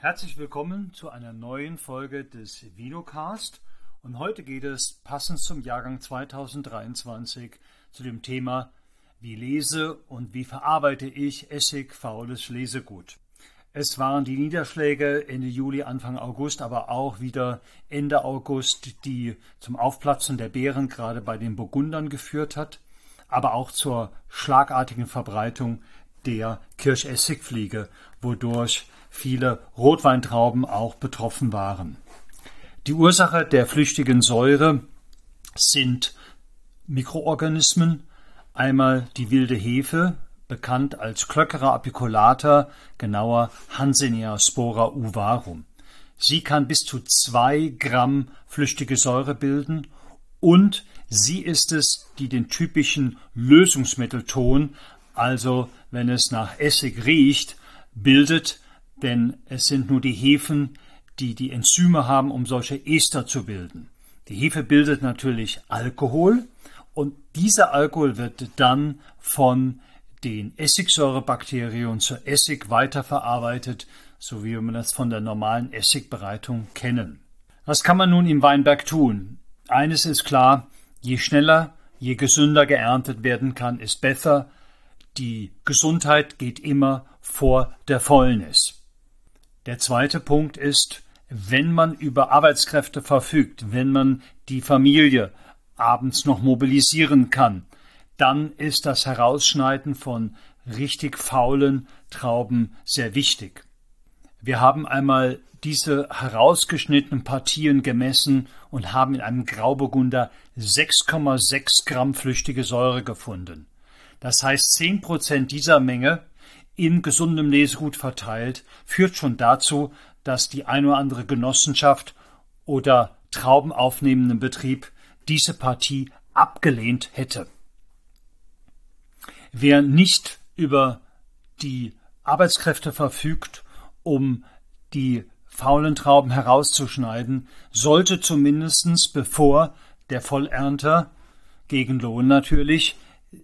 Herzlich willkommen zu einer neuen Folge des Vinocast und heute geht es passend zum Jahrgang 2023 zu dem Thema: Wie lese und wie verarbeite ich essigfaules Lesegut? Es waren die Niederschläge Ende Juli, Anfang August, aber auch wieder Ende August, die zum Aufplatzen der Beeren gerade bei den Burgundern geführt hat, aber auch zur schlagartigen Verbreitung der Kirschessigfliege, wodurch viele Rotweintrauben auch betroffen waren. Die Ursache der flüchtigen Säure sind Mikroorganismen, einmal die wilde Hefe, bekannt als Cloeckera apiculata, genauer Hansenea spora uvarum. Sie kann bis zu 2 Gramm flüchtige Säure bilden und sie ist es, die den typischen Lösungsmittelton, also wenn es nach Essig riecht, bildet, denn es sind nur die Hefen, die die Enzyme haben, um solche Ester zu bilden. Die Hefe bildet natürlich Alkohol und dieser Alkohol wird dann von den Essigsäurebakterien zu Essig weiterverarbeitet, so wie wir das von der normalen Essigbereitung kennen. Was kann man nun im Weinberg tun? Eines ist klar: Je schneller, je gesünder geerntet werden kann, ist besser. Die Gesundheit geht immer vor der Fäulnis. Der zweite Punkt ist, wenn man über Arbeitskräfte verfügt, wenn man die Familie abends noch mobilisieren kann, dann ist das Herausschneiden von richtig faulen Trauben sehr wichtig. Wir haben einmal diese herausgeschnittenen Partien gemessen und haben in einem Grauburgunder 6,6 Gramm flüchtige Säure gefunden. Das heißt, 10% dieser Menge in gesundem Lesegut verteilt, führt schon dazu, dass die ein oder andere Genossenschaft oder traubenaufnehmenden Betrieb diese Partie abgelehnt hätte. Wer nicht über die Arbeitskräfte verfügt, um die faulen Trauben herauszuschneiden, sollte zumindest, bevor der Vollernter, gegen Lohn natürlich,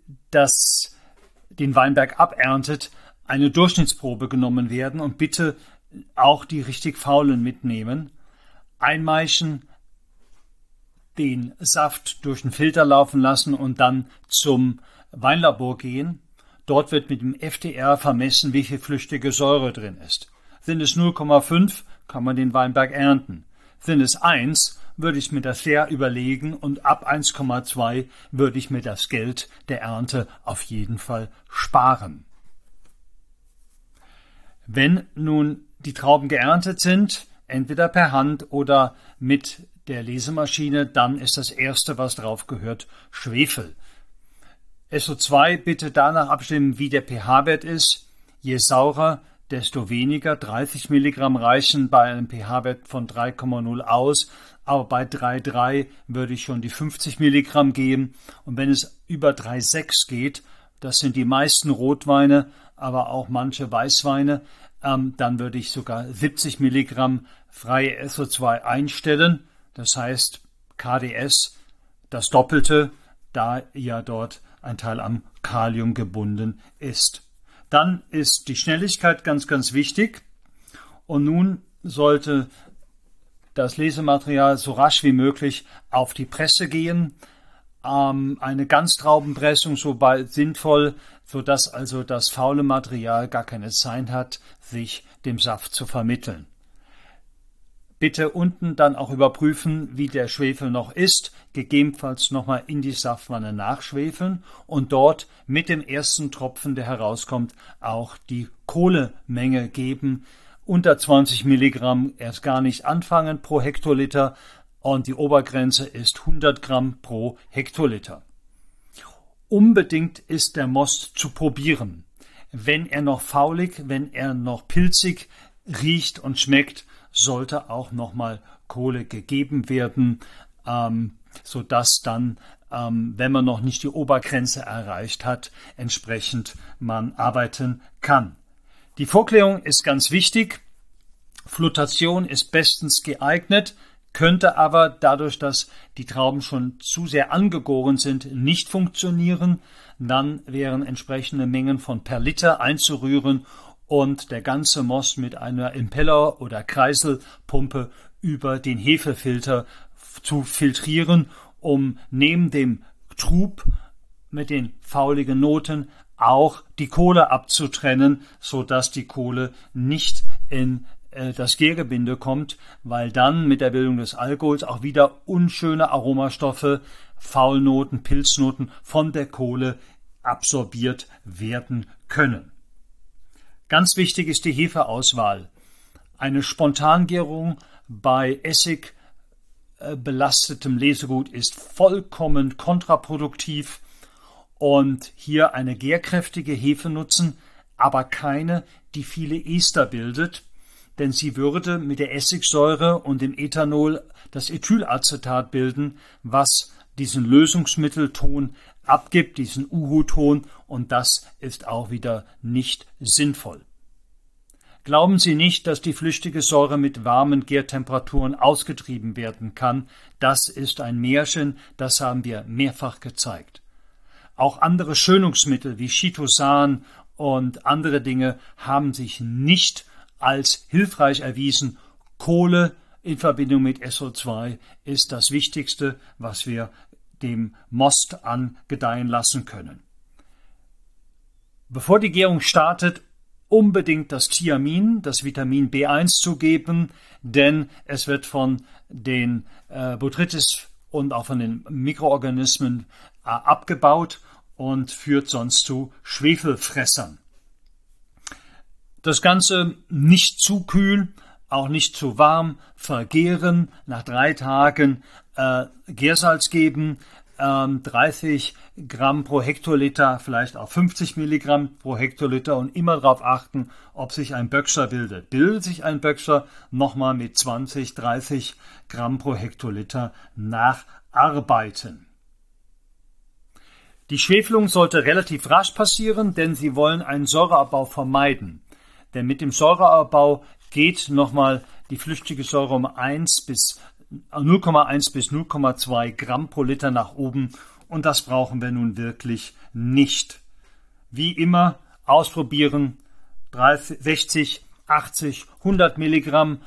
den Weinberg aberntet, eine Durchschnittsprobe genommen werden und bitte auch die richtig faulen mitnehmen. Einmeischen, den Saft durch den Filter laufen lassen und dann zum Weinlabor gehen. Dort wird mit dem FDR vermessen, wie viel flüchtige Säure drin ist. Sind es 0,5, kann man den Weinberg ernten. Sind es 1, würde ich mir das sehr überlegen und ab 1,2 würde ich mir das Geld der Ernte auf jeden Fall sparen. Wenn nun die Trauben geerntet sind, entweder per Hand oder mit der Lesemaschine, dann ist das Erste, was drauf gehört, Schwefel. SO2 bitte danach abstimmen, wie der pH-Wert ist. Je saurer, desto weniger. 30 Milligramm reichen bei einem pH-Wert von 3,0 aus, aber bei 3,3 würde ich schon die 50 Milligramm geben. Und wenn es über 3,6 geht, das sind die meisten Rotweine, aber auch manche Weißweine, dann würde ich sogar 70 Milligramm freie SO2 einstellen. Das heißt KDS das Doppelte, da ja dort ein Teil am Kalium gebunden ist. Dann ist die Schnelligkeit ganz, ganz wichtig. Und nun sollte das Lesematerial so rasch wie möglich auf die Presse gehen. Eine Ganztraubenpressung so bald sinnvoll, sodass also das faule Material gar keine Zeit hat, sich dem Saft zu vermitteln. Bitte unten dann auch überprüfen, wie der Schwefel noch ist, gegebenenfalls nochmal in die Saftwanne nachschwefeln und dort mit dem ersten Tropfen, der herauskommt, auch die Kohlemenge geben. Unter 20 Milligramm erst gar nicht anfangen pro Hektoliter und die Obergrenze ist 100 Gramm pro Hektoliter. Unbedingt ist der Most zu probieren. Wenn er noch faulig, wenn er noch pilzig riecht und schmeckt, sollte auch nochmal Kohle gegeben werden, sodass dann, wenn man noch nicht die Obergrenze erreicht hat, entsprechend man arbeiten kann. Die Vorklärung ist ganz wichtig. Flutation ist bestens geeignet, könnte aber dadurch, dass die Trauben schon zu sehr angegoren sind, nicht funktionieren. Dann wären entsprechende Mengen von per Liter einzurühren und der ganze Most mit einer Impeller- oder Kreiselpumpe über den Hefefilter zu filtrieren, um neben dem Trub mit den fauligen Noten auch die Kohle abzutrennen, sodass die Kohle nicht in das Gärgebinde kommt, weil dann mit der Bildung des Alkohols auch wieder unschöne Aromastoffe, Faulnoten, Pilznoten von der Kohle absorbiert werden können. Ganz wichtig ist die Hefeauswahl. Eine Spontangärung bei Essig belastetem Lesegut ist vollkommen kontraproduktiv und hier eine gärkräftige Hefe nutzen, aber keine, die viele Ester bildet, denn sie würde mit der Essigsäure und dem Ethanol das Ethylacetat bilden, was diesen Lösungsmittelton abgibt, diesen Uhu-Ton, und das ist auch wieder nicht sinnvoll. Glauben Sie nicht, dass die flüchtige Säure mit warmen Gärtemperaturen ausgetrieben werden kann. Das ist ein Märchen, das haben wir mehrfach gezeigt. Auch andere Schönungsmittel wie Chitosan und andere Dinge haben sich nicht als hilfreich erwiesen. Kohle in Verbindung mit SO2 ist das Wichtigste, was wir dem Most angedeihen lassen können. Bevor die Gärung startet, unbedingt das Thiamin, das Vitamin B1 zugeben, denn es wird von den Botrytis und auch von den Mikroorganismen abgebaut und führt sonst zu Schwefelfressern. Das Ganze nicht zu kühl, auch nicht zu warm, vergären, nach 3 Tagen Gärsalz geben, 30 Gramm pro Hektoliter, vielleicht auch 50 Milligramm pro Hektoliter und immer darauf achten, ob sich ein Böckscher bildet. Bildet sich ein Böckscher, nochmal mit 20, 30 Gramm pro Hektoliter nacharbeiten. Die Schwefelung sollte relativ rasch passieren, denn Sie wollen einen Säureabbau vermeiden. Denn mit dem Säureabbau geht nochmal die flüchtige Säure um 0,1 bis 0,2 Gramm pro Liter nach oben und das brauchen wir nun wirklich nicht. Wie immer ausprobieren, 60, 80, 100 Milligramm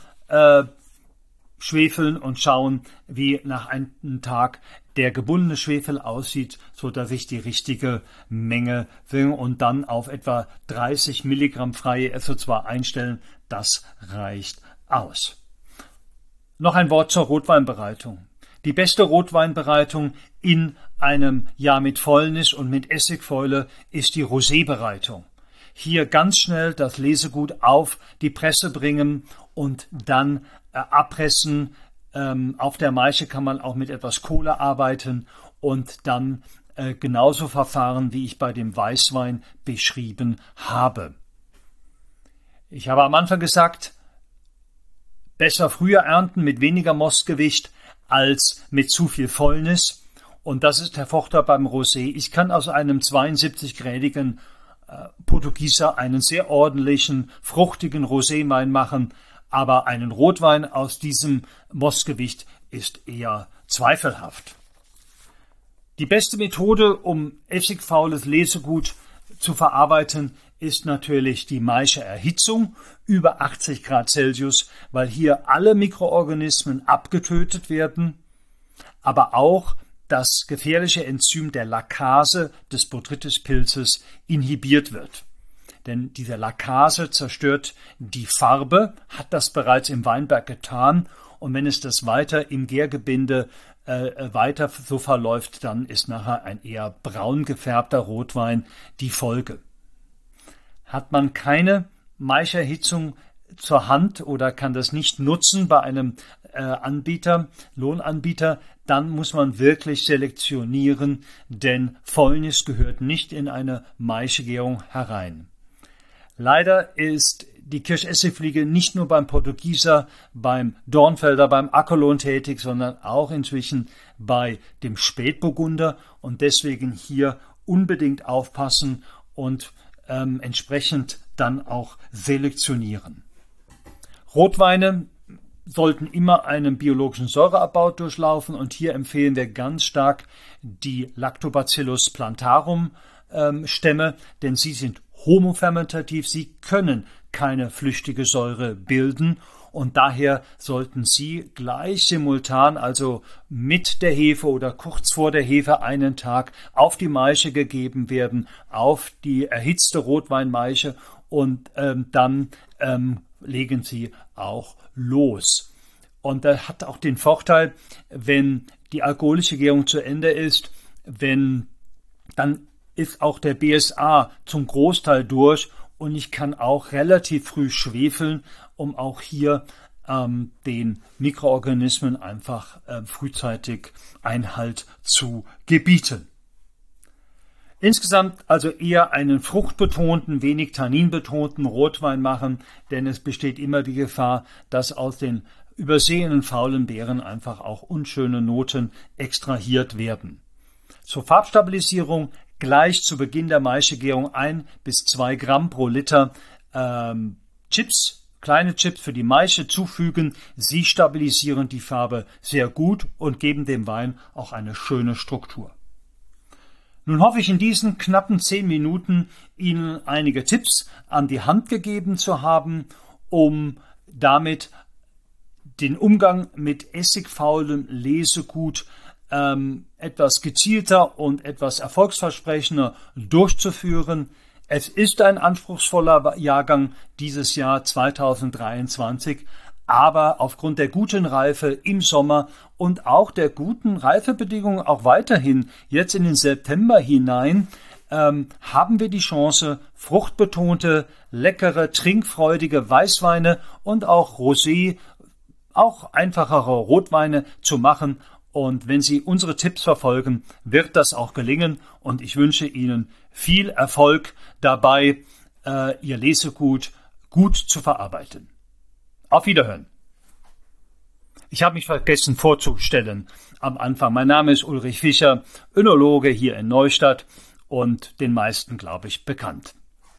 schwefeln und schauen, wie nach einem Tag der gebundene Schwefel aussieht, so dass ich die richtige Menge will und dann auf etwa 30 Milligramm freie SO2 einstellen. Das reicht aus. Noch ein Wort zur Rotweinbereitung. Die beste Rotweinbereitung in einem Jahr mit Fäulnis und mit Essigfäule ist die Rosébereitung. Hier ganz schnell das Lesegut auf die Presse bringen und dann abpressen. Auf der Maische kann man auch mit etwas Kohle arbeiten und dann genauso verfahren, wie ich bei dem Weißwein beschrieben habe. Ich habe am Anfang gesagt, besser früher ernten mit weniger Mostgewicht als mit zu viel Fäulnis. Und das ist der Vorteil beim Rosé. Ich kann aus einem 72-grädigen Portugieser einen sehr ordentlichen, fruchtigen Roséwein machen, aber einen Rotwein aus diesem Mostgewicht ist eher zweifelhaft. Die beste Methode, um essigfaules Lesegut zu verarbeiten, ist natürlich die Maische Erhitzung über 80 Grad Celsius, weil hier alle Mikroorganismen abgetötet werden, aber auch das gefährliche Enzym der Lackase des Botrytis-Pilzes inhibiert wird. Denn diese Lackase zerstört die Farbe, hat das bereits im Weinberg getan, und wenn es das weiter im Gärgebinde weiter so verläuft, dann ist nachher ein eher braun gefärbter Rotwein die Folge. Hat man keine Maischerhitzung zur Hand oder kann das nicht nutzen bei einem Lohnanbieter, dann muss man wirklich selektionieren, denn Fäulnis gehört nicht in eine Maischegärung herein. Leider ist die Kirschessigfliege nicht nur beim Portugieser, beim Dornfelder, beim Ackerlohn tätig, sondern auch inzwischen bei dem Spätburgunder und deswegen hier unbedingt aufpassen und entsprechend dann auch selektionieren. Rotweine sollten immer einen biologischen Säureabbau durchlaufen und hier empfehlen wir ganz stark die Lactobacillus plantarum Stämme, denn sie sind homofermentativ, sie können keine flüchtige Säure bilden und daher sollten Sie gleich simultan, also mit der Hefe oder kurz vor der Hefe einen Tag auf die Maische gegeben werden, auf die erhitzte Rotweinmaische und dann legen Sie auch los. Und das hat auch den Vorteil, wenn die alkoholische Gärung zu Ende ist, dann ist auch der BSA zum Großteil durch und ich kann auch relativ früh schwefeln, um auch hier den Mikroorganismen einfach frühzeitig Einhalt zu gebieten. Insgesamt also eher einen fruchtbetonten, wenig tanninbetonten Rotwein machen, denn es besteht immer die Gefahr, dass aus den übersehenen faulen Beeren einfach auch unschöne Noten extrahiert werden. Zur Farbstabilisierung gleich zu Beginn der Maischegärung 1 bis 2 Gramm pro Liter kleine Chips für die Maische zufügen. Sie stabilisieren die Farbe sehr gut und geben dem Wein auch eine schöne Struktur. Nun hoffe ich in diesen knappen 10 Minuten Ihnen einige Tipps an die Hand gegeben zu haben, um damit den Umgang mit essigfaulem Lesegut etwas gezielter und etwas erfolgsversprechender durchzuführen. Es ist ein anspruchsvoller Jahrgang dieses Jahr 2023, aber aufgrund der guten Reife im Sommer und auch der guten Reifebedingungen auch weiterhin jetzt in den September hinein haben wir die Chance, fruchtbetonte, leckere, trinkfreudige Weißweine und auch Rosé, auch einfachere Rotweine zu machen. Und wenn Sie unsere Tipps verfolgen, wird das auch gelingen. Und ich wünsche Ihnen viel Erfolg dabei, Ihr Lesegut gut zu verarbeiten. Auf Wiederhören. Ich habe mich vergessen vorzustellen am Anfang. Mein Name ist Ulrich Fischer, Önologe hier in Neustadt und den meisten, glaube ich, bekannt.